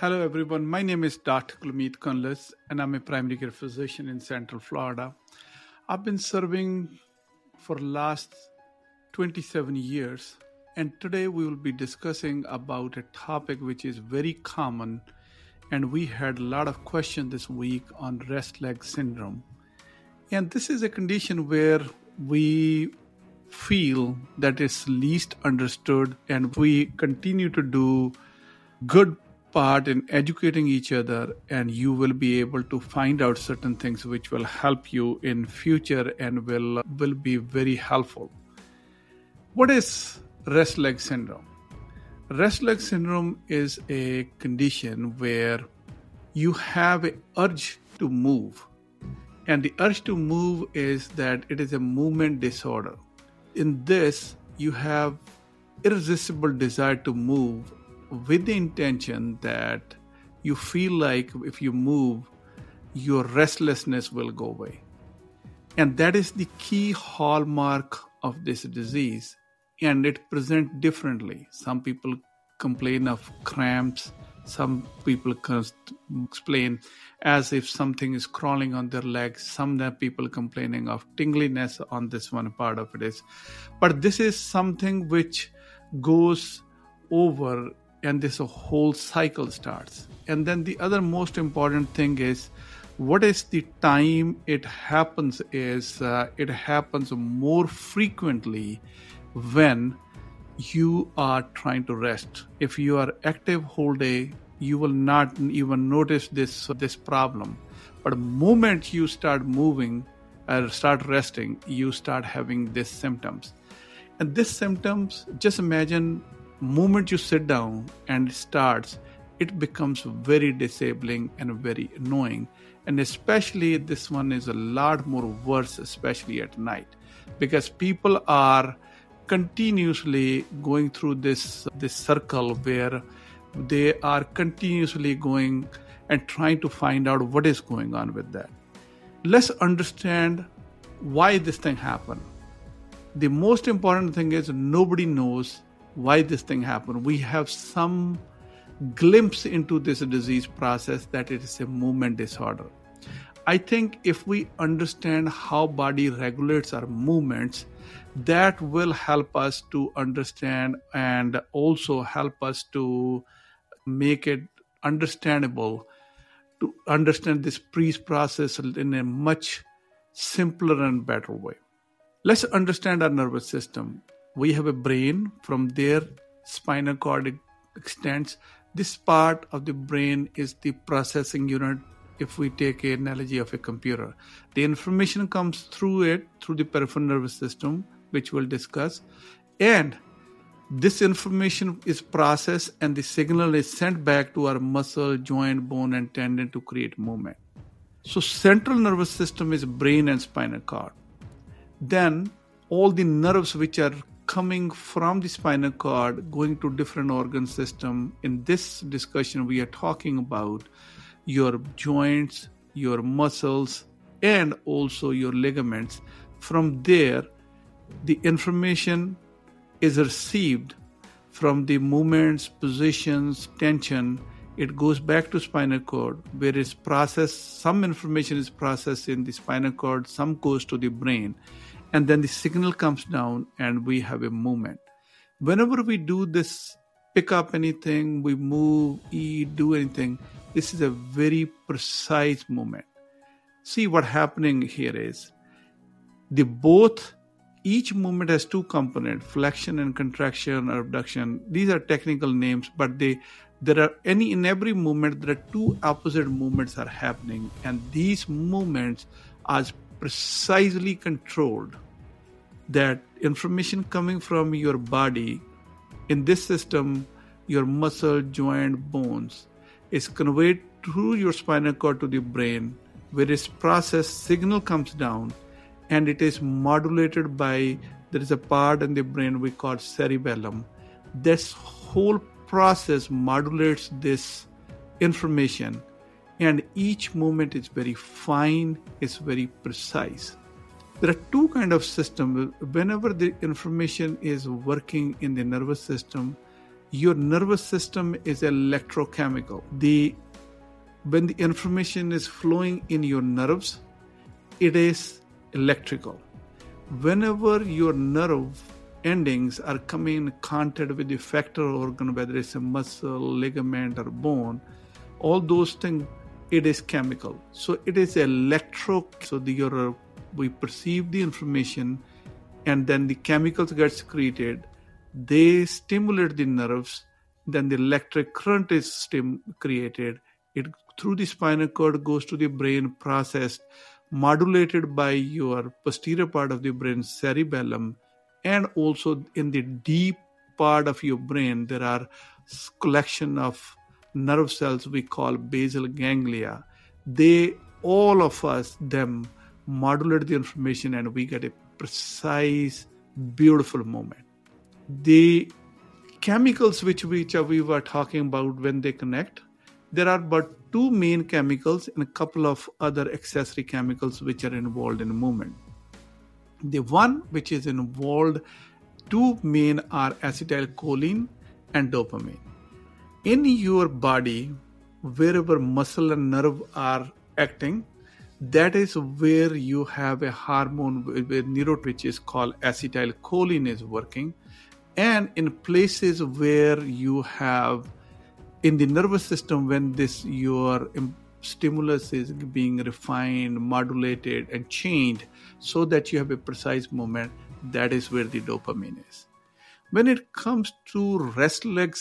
Hello, everyone. My name is Dr. Gulmeet Kunlis, and I'm a primary care physician in Central Florida. I've been serving for the last 27 years, and today we will be discussing about a topic which is very common, and we had a lot of questions this week on rest leg syndrome. And this is a condition where we feel that it's least understood, and we continue to do good part in educating each other, and you will be able to find out certain things which will help you in future and will be very helpful. What is rest leg syndrome? Rest leg syndrome is a condition where you have an urge to move, and the urge to move is that it is a movement disorder. In this, you have irresistible desire to move with the intention that you feel like if you move, your restlessness will go away. And that is the key hallmark of this disease. And it presents differently. Some people complain of cramps. Some people explain as if something is crawling on their legs. Some people complaining of tingliness on this one part of it is. But this is something which goes over, and this whole cycle starts. And then the other most important thing is, what is the time it happens is, it happens more frequently when you are trying to rest. If you are active whole day, you will not even notice this problem. But the moment you start moving or start resting, you start having these symptoms. And these symptoms, just imagine, moment you sit down and it starts, it becomes very disabling and very annoying. And especially this one is a lot more worse, especially at night, because people are continuously going through this circle where they are continuously going and trying to find out what is going on with that. Let's understand why this thing happened. The most important thing is nobody knows why this thing happened. We have some glimpse into this disease process that it is a movement disorder. I think if we understand how body regulates our movements, that will help us to understand and also help us to make it understandable, to understand this process in a much simpler and better way. Let's understand our nervous system. We have a brain. From there, spinal cord extends. This part of the brain is the processing unit. If we take an analogy of a computer, the information comes through it, through the peripheral nervous system, which we'll discuss. And this information is processed and the signal is sent back to our muscle, joint, bone, and tendon to create movement. So central nervous system is brain and spinal cord. Then all the nerves which are coming from the spinal cord going to different organ system. In this discussion, we are talking about your joints, your muscles, and also your ligaments. From there, the information is received from the movements, positions, tension. It goes back to spinal cord where it's processed. Some information is processed in the spinal cord, some goes to the brain. And then the signal comes down and we have a movement. Whenever we do this, pick up anything, we move, eat, do anything, this is a very precise movement. See what happening here is, each movement has two components, flexion and contraction or abduction. These are technical names, but in every movement, there are two opposite movements are happening. And these movements are precisely controlled. That information coming from your body, in this system, your muscle, joint, bones, is conveyed through your spinal cord to the brain, where it's processed, signal comes down, and it is modulated by, there is a part in the brain we call cerebellum. This whole process modulates this information, and each movement is very fine, it's very precise. There are two kinds of systems. Whenever the information is working in the nervous system, Your nervous system is electrochemical. When the information is flowing in your nerves, it is electrical. Whenever your nerve endings are coming in contact with the effector organ, whether it's a muscle, ligament, or bone, all those things, it is chemical. So it is so we perceive the information, and then the chemicals get secreted. They stimulate the nerves, then the electric current is created. It through the spinal cord goes to the brain, processed, modulated by your posterior part of the brain, cerebellum, and also in the deep part of your brain, there are collection of nerve cells we call basal ganglia. All of us, modulate the information, and we get a precise, beautiful moment. The chemicals which we were talking about when they connect, there are but two main chemicals and a couple of other accessory chemicals which are involved in movement. The one which is involved, two main are acetylcholine and dopamine. In your body, wherever muscle and nerve are acting, that is where you have a hormone, which is called acetylcholine is working. And in places where you have, in the nervous system, when your stimulus is being refined, modulated, and changed so that you have a precise moment, that is where the dopamine is. When it comes to restless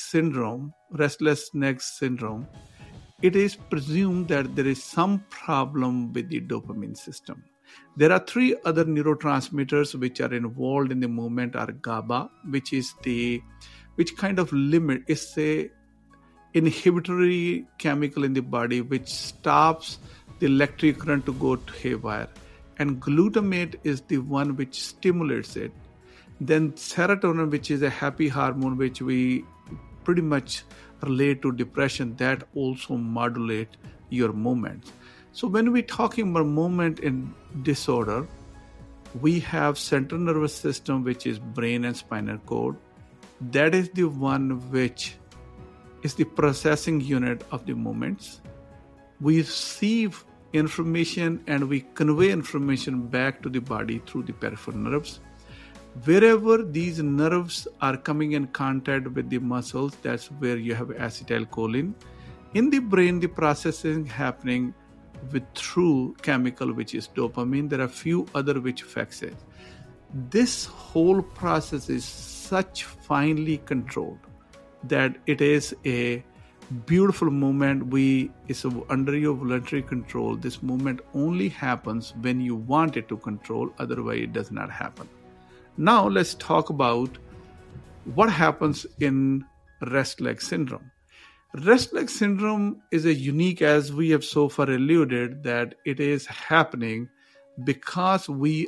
leg syndrome, it is presumed that there is some problem with the dopamine system. There are three other neurotransmitters which are involved in the movement are GABA, which kind of limit, it's a inhibitory chemical in the body which stops the electric current to go to haywire. And glutamate is the one which stimulates it. Then serotonin, which is a happy hormone, which we pretty much relate to depression, that also modulate your movements. So when we're talking about movement in disorder, we have central nervous system, which is brain and spinal cord. That is the one which is the processing unit of the movements. We receive information and we convey information back to the body through the peripheral nerves. Wherever these nerves are coming in contact with the muscles, that's where you have acetylcholine. In the brain, the processing happening with through chemical, which is dopamine. There are few other which affects it. This whole process is such finely controlled that it is a beautiful movement. It's under your voluntary control. This movement only happens when you want it to control, otherwise it does not happen. Now let's talk about what happens in rest leg syndrome. Rest leg syndrome is a unique, as we have so far alluded, that it is happening because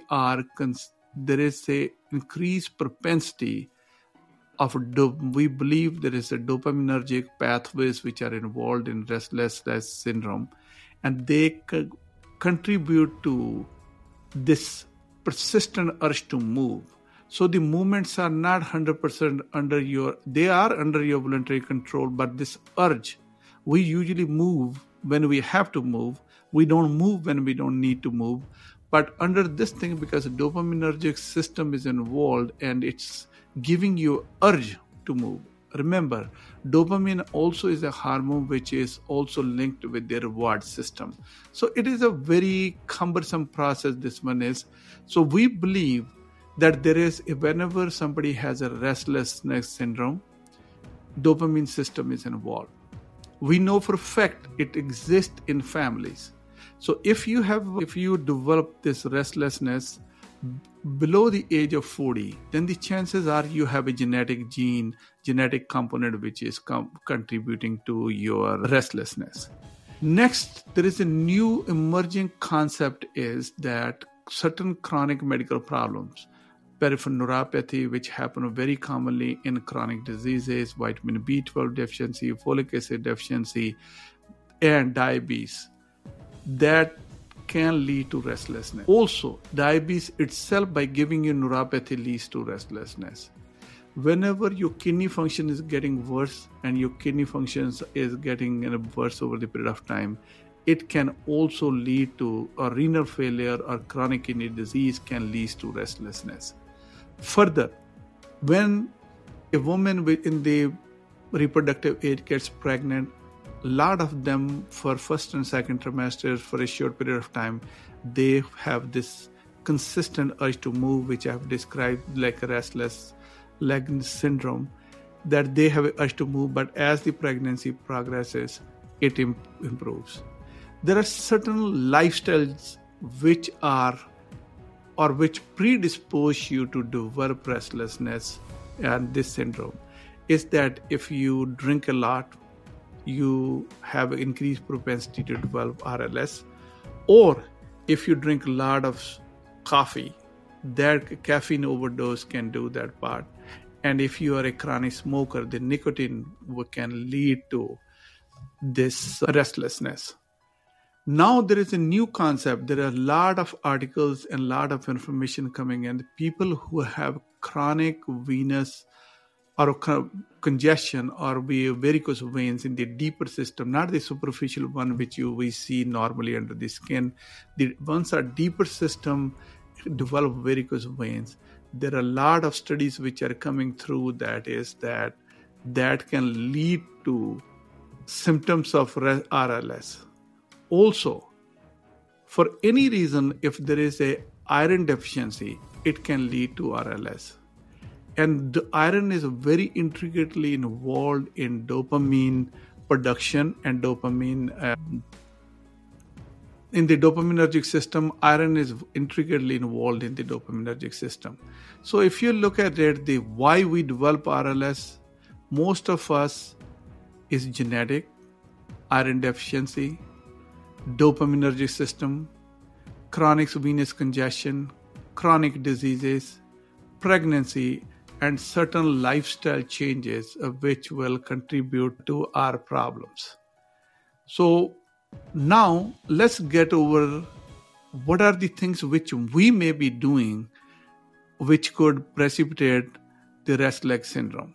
there is a increased propensity of we believe there is a dopaminergic pathways which are involved in restless leg syndrome, and they contribute to this persistent urge to move. So the movements are not 100% they are under your voluntary control, but this urge, we usually move when we have to move. We don't move when we don't need to move. But under this thing, because the dopaminergic system is involved and it's giving you urge to move. Remember, dopamine also is a hormone which is also linked with the reward system. So it is a very cumbersome process, this one is. So we believe that whenever somebody has a restlessness syndrome, dopamine system is involved. We know for a fact it exists in families. So if you develop this restlessness below the age of 40, then the chances are you have a genetic component which is contributing to your restlessness. Next, there is a new emerging concept is that certain chronic medical problems, peripheral neuropathy, which happen very commonly in chronic diseases, vitamin B12 deficiency, folic acid deficiency, and diabetes, that can lead to restlessness. Also, diabetes itself, by giving you neuropathy, leads to restlessness. Whenever your kidney function is getting worse and your kidney functions is getting worse over the period of time, it can also lead to a renal failure or chronic kidney disease can lead to restlessness. Further, when a woman in the reproductive age gets pregnant, a lot of them for first and second trimesters for a short period of time, they have this consistent urge to move, which I have described like a restless leg syndrome, that they have an urge to move, but as the pregnancy progresses, it improves. There are certain lifestyles which predispose you to develop restlessness and this syndrome. Is that if you drink a lot, you have an increased propensity to develop RLS, or if you drink a lot of coffee, that caffeine overdose can do that part. And if you are a chronic smoker, the nicotine can lead to this restlessness. Now there is a new concept. There are a lot of articles and a lot of information coming in. People who have chronic venous or congestion or varicose veins in the deeper system, not the superficial one which we see normally under the skin. The ones are deeper system develop varicose veins. There are a lot of studies which are coming through that can lead to symptoms of RLS. Also, for any reason, if there is a iron deficiency, it can lead to RLS. And the iron is very intricately involved in dopamine production and dopamine. In the dopaminergic system, iron is intricately involved in the dopaminergic system. So if you look at it, the why we develop RLS, most of us is genetic, iron deficiency, dopaminergic system, chronic venous congestion, chronic diseases, pregnancy, and certain lifestyle changes which will contribute to our problems. So now let's get over what are the things which we may be doing which could precipitate the rest leg syndrome.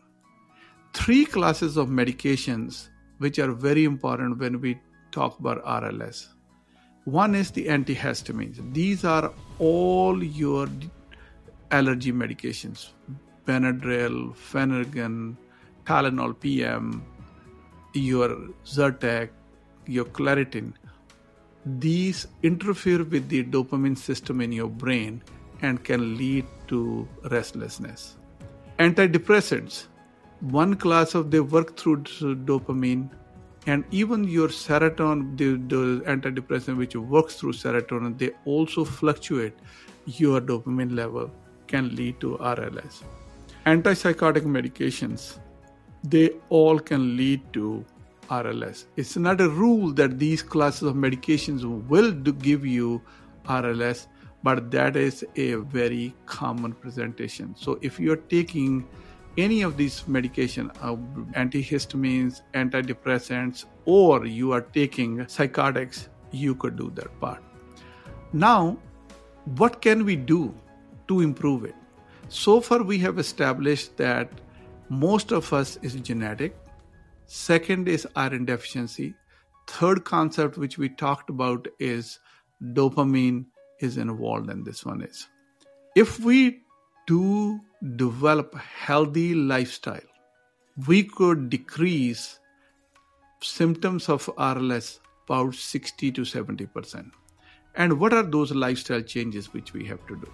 3 classes of medications which are very important when we talk about RLS. One is the antihistamines. These are all your allergy medications: Benadryl, Phenergan, Tylenol PM, your Zyrtec, your Claritin. These interfere with the dopamine system in your brain and can lead to restlessness. Antidepressants, one class of they work through dopamine, and even your serotonin, the antidepressant which works through serotonin, they also fluctuate your dopamine level, can lead to RLS. Antipsychotic medications, they all can lead to RLS. It's not a rule that these classes of medications will give you RLS, but that is a very common presentation. So if you're taking any of these medication, antihistamines, antidepressants, or you are taking psychotics, you could do that part. Now, what can we do to improve it? So far, we have established that most of us is genetic. Second is iron deficiency. Third concept which we talked about is dopamine is involved, and this one is. If we do develop healthy lifestyle, we could decrease symptoms of RLS about 60 to 70%. And what are those lifestyle changes which we have to do?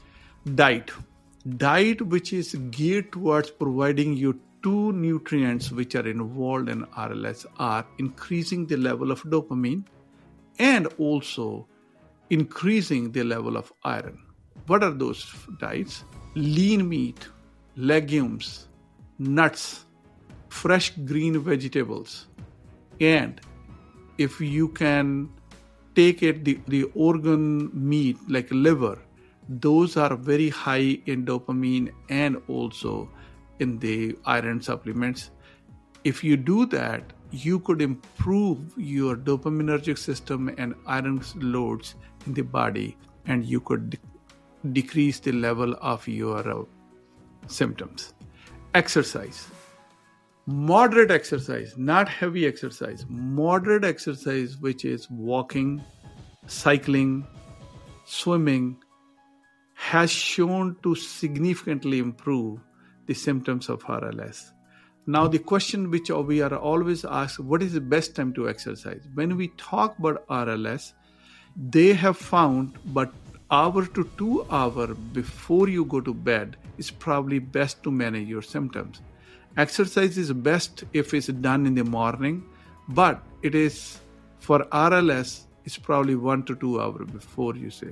Diet which is geared towards providing you 2 nutrients which are involved in RLS are increasing the level of dopamine and also increasing the level of iron. What are those diets? Lean meat, legumes, nuts, fresh green vegetables, and if you can take it, the organ meat like liver, those are very high in dopamine and also in the iron supplements. If you do that, you could improve your dopaminergic system and iron loads in the body, and you could decrease the level of your symptoms. Exercise. Moderate exercise, not heavy exercise. Moderate exercise, which is walking, cycling, swimming, has shown to significantly improve the symptoms of RLS. Now, the question which we are always asked, what is the best time to exercise? When we talk about RLS, they have found but hour to 2 hours before you go to bed is probably best to manage your symptoms. Exercise is best if it's done in the morning, but it is for RLS, it's probably 1 to 2 hours before you sleep.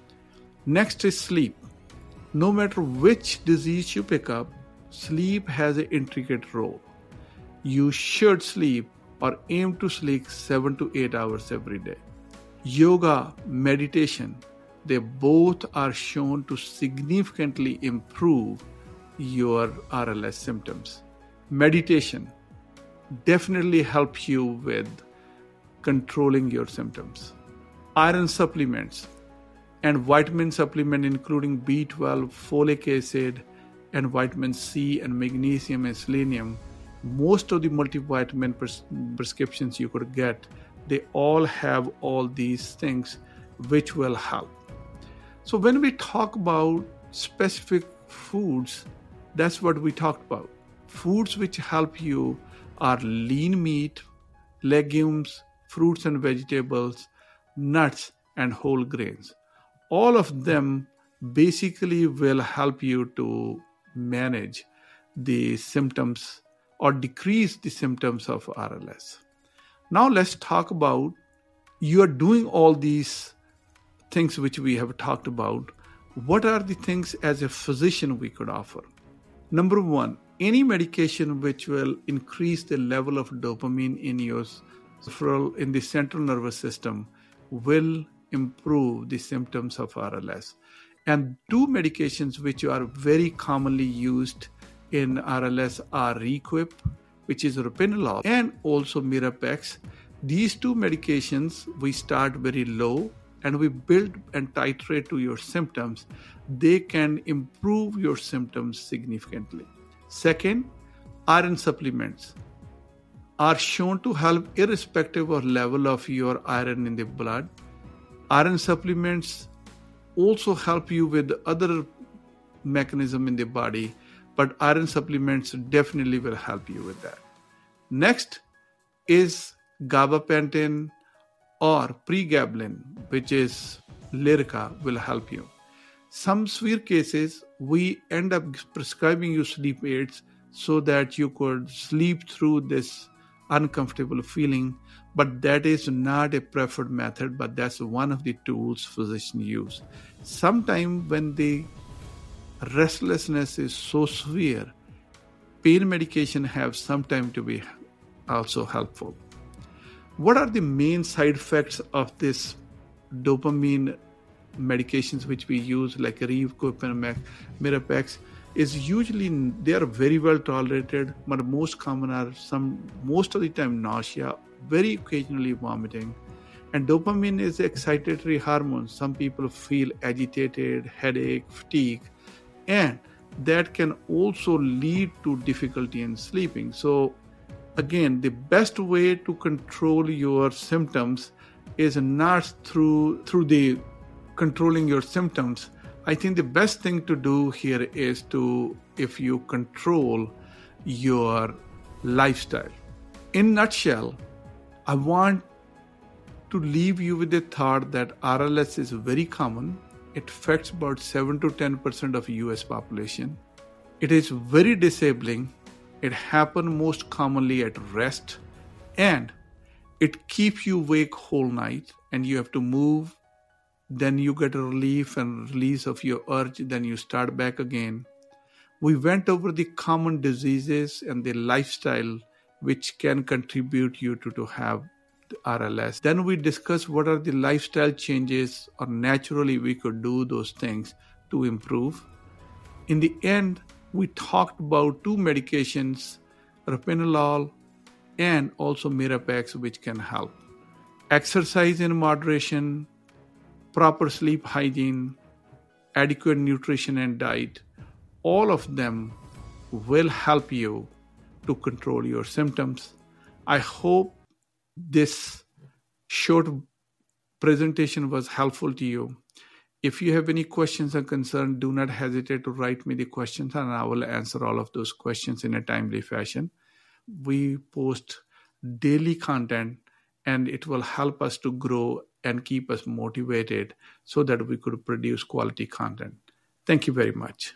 Next is sleep. No matter which disease you pick up, sleep has an intricate role. You should sleep or aim to sleep 7 to 8 hours every day. Yoga, meditation, they both are shown to significantly improve your RLS symptoms. Meditation definitely helps you with controlling your symptoms. Iron supplements and vitamin supplement including B12, folic acid, and vitamin C and magnesium and selenium, most of the multivitamin prescriptions you could get, they all have all these things which will help. So when we talk about specific foods, that's what we talked about. Foods which help you are lean meat, legumes, fruits and vegetables, nuts, and whole grains. All of them basically will help you to manage the symptoms or decrease the symptoms of RLS. Now let's talk about, you are doing all these things which we have talked about. What are the things as a physician we could offer? Number one, any medication which will increase the level of dopamine in the central nervous system will improve the symptoms of RLS. And two medications which are very commonly used in RLS are Requip, which is ropenolol, and also Mirapex. These two medications, we start very low and we build and titrate to your symptoms. They can improve your symptoms significantly. Second, iron supplements are shown to help irrespective of level of your iron in the blood. Iron supplements also help you with other mechanism in the body, but iron supplements definitely will help you with that. Next is gabapentin or pregabalin, which is Lyrica, will help you. Some severe cases, we end up prescribing you sleep aids so that you could sleep through this uncomfortable feeling, but that is not a preferred method, but that's one of the tools physicians use. Sometimes when the restlessness is so severe, pain medication have sometimes to be also helpful. What are the main side effects of this dopamine medications which we use like Requip and Mirapex? Is usually they are very well tolerated, but most common are most of the time nausea, very occasionally vomiting. And dopamine is an excitatory hormone. Some people feel agitated, headache, fatigue, and that can also lead to difficulty in sleeping. So again, the best way to control your symptoms is not through the controlling your symptoms. I think the best thing to do here is if you control your lifestyle. In a nutshell, I want to leave you with the thought that RLS is very common. It affects about 7 to 10% of US population. It is very disabling. It happens most commonly at rest, and it keeps you awake whole night, and you have to move. Then you get a relief and release of your urge, then you start back again. We went over the common diseases and the lifestyle which can contribute you to have the RLS. Then we discussed what are the lifestyle changes or naturally we could do those things to improve. In the end, we talked about two medications, ropenolol and also Mirapex, which can help. Exercise in moderation, proper sleep hygiene, adequate nutrition and diet, all of them will help you to control your symptoms. I hope this short presentation was helpful to you. If you have any questions or concerns, do not hesitate to write me the questions and I will answer all of those questions in a timely fashion. We post daily content and it will help us to grow and keep us motivated so that we could produce quality content. Thank you very much.